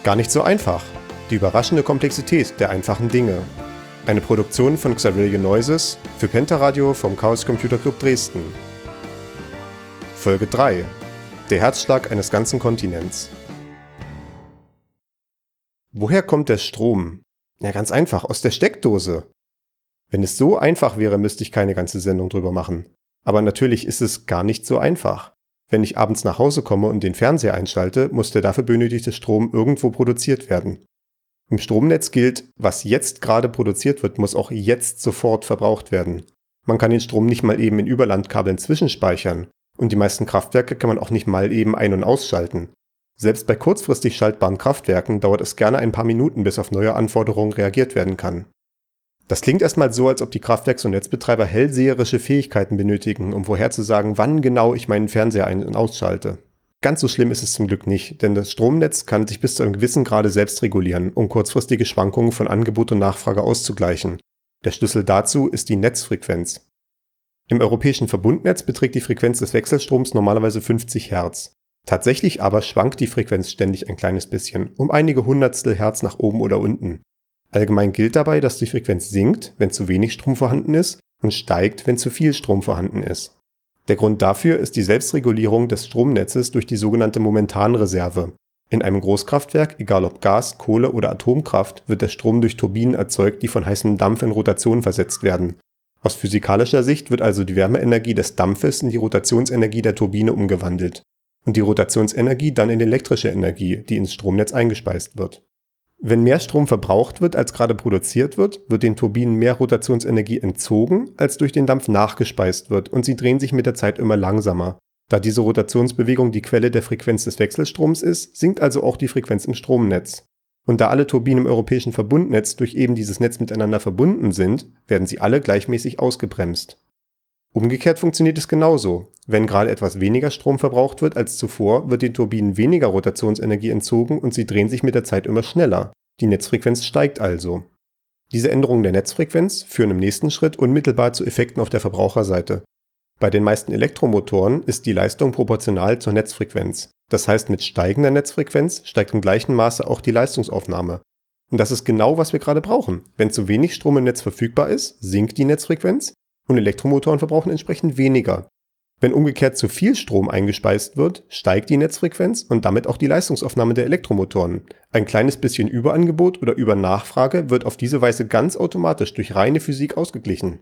Gar nicht so einfach. Die überraschende Komplexität der einfachen Dinge. Eine Produktion von Xarillion Noises für Pentaradio vom Chaos Computer Club Dresden. Folge 3. Der Herzschlag eines ganzen Kontinents. Woher kommt der Strom? Ja, ganz einfach, aus der Steckdose. Wenn es so einfach wäre, müsste ich keine ganze Sendung drüber machen. Aber natürlich ist es gar nicht so einfach. Wenn ich abends nach Hause komme und den Fernseher einschalte, muss der dafür benötigte Strom irgendwo produziert werden. Im Stromnetz gilt, was jetzt gerade produziert wird, muss auch jetzt sofort verbraucht werden. Man kann den Strom nicht mal eben in Überlandkabeln zwischenspeichern. Und die meisten Kraftwerke kann man auch nicht mal eben ein- und ausschalten. Selbst bei kurzfristig schaltbaren Kraftwerken dauert es gerne ein paar Minuten, bis auf neue Anforderungen reagiert werden kann. Das klingt erstmal so, als ob die Kraftwerks- und Netzbetreiber hellseherische Fähigkeiten benötigen, um vorherzusagen, wann genau ich meinen Fernseher ein- und ausschalte. Ganz so schlimm ist es zum Glück nicht, denn das Stromnetz kann sich bis zu einem gewissen Grade selbst regulieren, um kurzfristige Schwankungen von Angebot und Nachfrage auszugleichen. Der Schlüssel dazu ist die Netzfrequenz. Im europäischen Verbundnetz beträgt die Frequenz des Wechselstroms normalerweise 50 Hertz. Tatsächlich aber schwankt die Frequenz ständig ein kleines bisschen, um einige Hundertstel Hertz nach oben oder unten. Allgemein gilt dabei, dass die Frequenz sinkt, wenn zu wenig Strom vorhanden ist, und steigt, wenn zu viel Strom vorhanden ist. Der Grund dafür ist die Selbstregulierung des Stromnetzes durch die sogenannte Momentanreserve. In einem Großkraftwerk, egal ob Gas, Kohle oder Atomkraft, wird der Strom durch Turbinen erzeugt, die von heißem Dampf in Rotation versetzt werden. Aus physikalischer Sicht wird also die Wärmeenergie des Dampfes in die Rotationsenergie der Turbine umgewandelt und die Rotationsenergie dann in elektrische Energie, die ins Stromnetz eingespeist wird. Wenn mehr Strom verbraucht wird, als gerade produziert wird, wird den Turbinen mehr Rotationsenergie entzogen, als durch den Dampf nachgespeist wird, und sie drehen sich mit der Zeit immer langsamer. Da diese Rotationsbewegung die Quelle der Frequenz des Wechselstroms ist, sinkt also auch die Frequenz im Stromnetz. Und da alle Turbinen im europäischen Verbundnetz durch eben dieses Netz miteinander verbunden sind, werden sie alle gleichmäßig ausgebremst. Umgekehrt funktioniert es genauso. Wenn gerade etwas weniger Strom verbraucht wird als zuvor, wird den Turbinen weniger Rotationsenergie entzogen und sie drehen sich mit der Zeit immer schneller. Die Netzfrequenz steigt also. Diese Änderungen der Netzfrequenz führen im nächsten Schritt unmittelbar zu Effekten auf der Verbraucherseite. Bei den meisten Elektromotoren ist die Leistung proportional zur Netzfrequenz. Das heißt, mit steigender Netzfrequenz steigt im gleichen Maße auch die Leistungsaufnahme. Und das ist genau, was wir gerade brauchen. Wenn zu wenig Strom im Netz verfügbar ist, sinkt die Netzfrequenz und Elektromotoren verbrauchen entsprechend weniger. Wenn umgekehrt zu viel Strom eingespeist wird, steigt die Netzfrequenz und damit auch die Leistungsaufnahme der Elektromotoren. Ein kleines bisschen Überangebot oder Übernachfrage wird auf diese Weise ganz automatisch durch reine Physik ausgeglichen.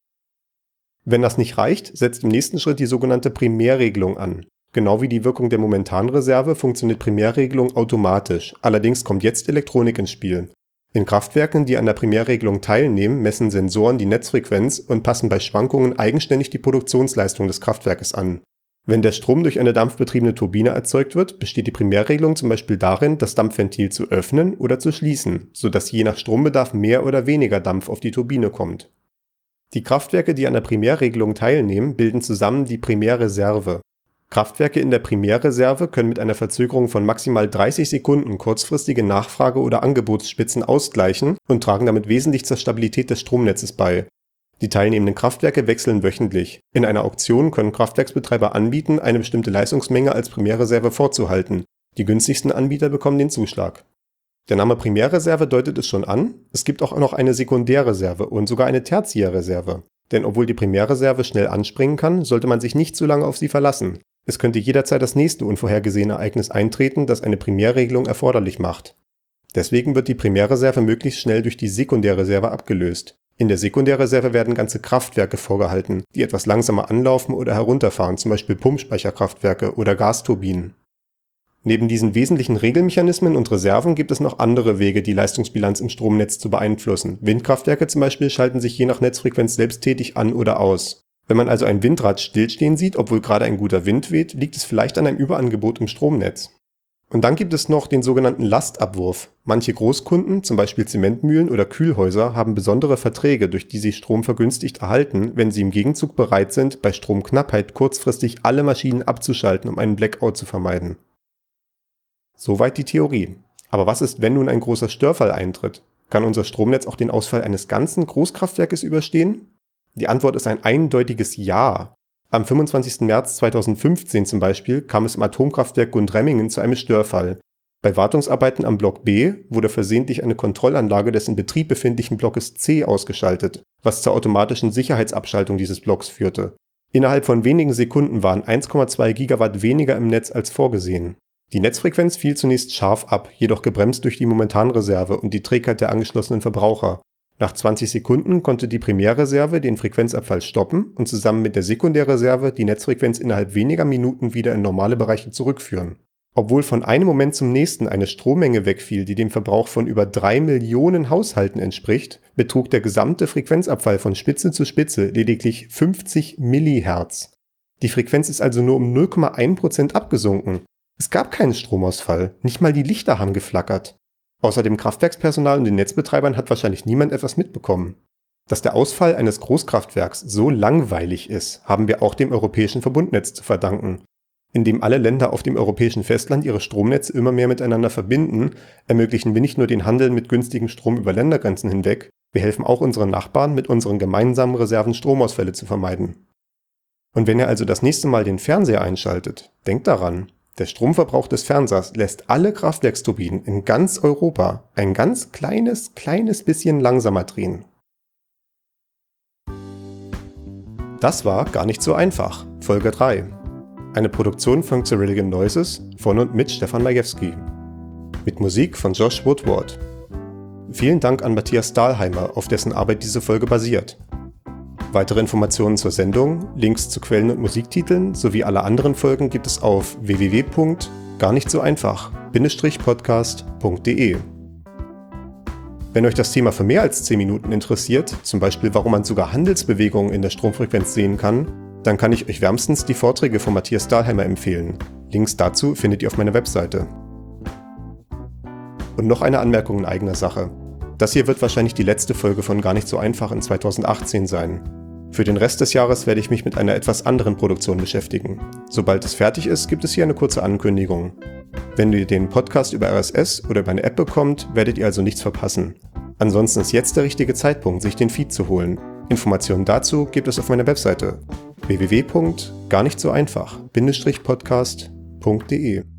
Wenn das nicht reicht, setzt im nächsten Schritt die sogenannte Primärregelung an. Genau wie die Wirkung der Momentanreserve funktioniert Primärregelung automatisch, allerdings kommt jetzt Elektronik ins Spiel. In Kraftwerken, die an der Primärregelung teilnehmen, messen Sensoren die Netzfrequenz und passen bei Schwankungen eigenständig die Produktionsleistung des Kraftwerkes an. Wenn der Strom durch eine dampfbetriebene Turbine erzeugt wird, besteht die Primärregelung zum Beispiel darin, das Dampfventil zu öffnen oder zu schließen, sodass je nach Strombedarf mehr oder weniger Dampf auf die Turbine kommt. Die Kraftwerke, die an der Primärregelung teilnehmen, bilden zusammen die Primärreserve. Kraftwerke in der Primärreserve können mit einer Verzögerung von maximal 30 Sekunden kurzfristige Nachfrage- oder Angebotsspitzen ausgleichen und tragen damit wesentlich zur Stabilität des Stromnetzes bei. Die teilnehmenden Kraftwerke wechseln wöchentlich. In einer Auktion können Kraftwerksbetreiber anbieten, eine bestimmte Leistungsmenge als Primärreserve vorzuhalten. Die günstigsten Anbieter bekommen den Zuschlag. Der Name Primärreserve deutet es schon an, es gibt auch noch eine Sekundärreserve und sogar eine Tertiärreserve. Denn obwohl die Primärreserve schnell anspringen kann, sollte man sich nicht zu lange auf sie verlassen. Es könnte jederzeit das nächste unvorhergesehene Ereignis eintreten, das eine Primärregelung erforderlich macht. Deswegen wird die Primärreserve möglichst schnell durch die Sekundärreserve abgelöst. In der Sekundärreserve werden ganze Kraftwerke vorgehalten, die etwas langsamer anlaufen oder herunterfahren, zum Beispiel Pumpspeicherkraftwerke oder Gasturbinen. Neben diesen wesentlichen Regelmechanismen und Reserven gibt es noch andere Wege, die Leistungsbilanz im Stromnetz zu beeinflussen. Windkraftwerke zum Beispiel schalten sich je nach Netzfrequenz selbsttätig an oder aus. Wenn man also ein Windrad stillstehen sieht, obwohl gerade ein guter Wind weht, liegt es vielleicht an einem Überangebot im Stromnetz. Und dann gibt es noch den sogenannten Lastabwurf. Manche Großkunden, zum Beispiel Zementmühlen oder Kühlhäuser, haben besondere Verträge, durch die sie Strom vergünstigt erhalten, wenn sie im Gegenzug bereit sind, bei Stromknappheit kurzfristig alle Maschinen abzuschalten, um einen Blackout zu vermeiden. Soweit die Theorie. Aber was ist, wenn nun ein großer Störfall eintritt? Kann unser Stromnetz auch den Ausfall eines ganzen Großkraftwerkes überstehen? Die Antwort ist ein eindeutiges Ja. Am 25. März 2015 zum Beispiel kam es im Atomkraftwerk Gundremmingen zu einem Störfall. Bei Wartungsarbeiten am Block B wurde versehentlich eine Kontrollanlage des in Betrieb befindlichen Blockes C ausgeschaltet, was zur automatischen Sicherheitsabschaltung dieses Blocks führte. Innerhalb von wenigen Sekunden waren 1,2 Gigawatt weniger im Netz als vorgesehen. Die Netzfrequenz fiel zunächst scharf ab, jedoch gebremst durch die Momentanreserve und die Trägheit der angeschlossenen Verbraucher. Nach 20 Sekunden konnte die Primärreserve den Frequenzabfall stoppen und zusammen mit der Sekundärreserve die Netzfrequenz innerhalb weniger Minuten wieder in normale Bereiche zurückführen. Obwohl von einem Moment zum nächsten eine Strommenge wegfiel, die dem Verbrauch von über 3 Millionen Haushalten entspricht, betrug der gesamte Frequenzabfall von Spitze zu Spitze lediglich 50 Millihertz. Die Frequenz ist also nur um 0,1% abgesunken. Es gab keinen Stromausfall, nicht mal die Lichter haben geflackert. Außer dem Kraftwerkspersonal und den Netzbetreibern hat wahrscheinlich niemand etwas mitbekommen. Dass der Ausfall eines Großkraftwerks so langweilig ist, haben wir auch dem europäischen Verbundnetz zu verdanken. Indem alle Länder auf dem europäischen Festland ihre Stromnetze immer mehr miteinander verbinden, ermöglichen wir nicht nur den Handel mit günstigem Strom über Ländergrenzen hinweg, wir helfen auch unseren Nachbarn, mit unseren gemeinsamen Reserven Stromausfälle zu vermeiden. Und wenn ihr also das nächste Mal den Fernseher einschaltet, denkt daran, der Stromverbrauch des Fernsehers lässt alle Kraftwerksturbinen in ganz Europa ein ganz kleines bisschen langsamer drehen. Das war gar nicht so einfach, Folge 3. Eine Produktion von Cerulean Noises von und mit Stefan Majewski. Mit Musik von Josh Woodward. Vielen Dank an Matthias Dahlheimer, auf dessen Arbeit diese Folge basiert. Weitere Informationen zur Sendung, Links zu Quellen und Musiktiteln sowie alle anderen Folgen gibt es auf www.garnichtsoeinfach-podcast.de. Wenn euch das Thema für mehr als 10 Minuten interessiert, zum Beispiel warum man sogar Handelsbewegungen in der Stromfrequenz sehen kann, dann kann ich euch wärmstens die Vorträge von Matthias Dahlheimer empfehlen. Links dazu findet ihr auf meiner Webseite. Und noch eine Anmerkung in eigener Sache. Das hier wird wahrscheinlich die letzte Folge von Gar nicht so einfach in 2018 sein. Für den Rest des Jahres werde ich mich mit einer etwas anderen Produktion beschäftigen. Sobald es fertig ist, gibt es hier eine kurze Ankündigung. Wenn ihr den Podcast über RSS oder über eine App bekommt, werdet ihr also nichts verpassen. Ansonsten ist jetzt der richtige Zeitpunkt, sich den Feed zu holen. Informationen dazu gibt es auf meiner Webseite www.garnichtsoeinfach-podcast.de.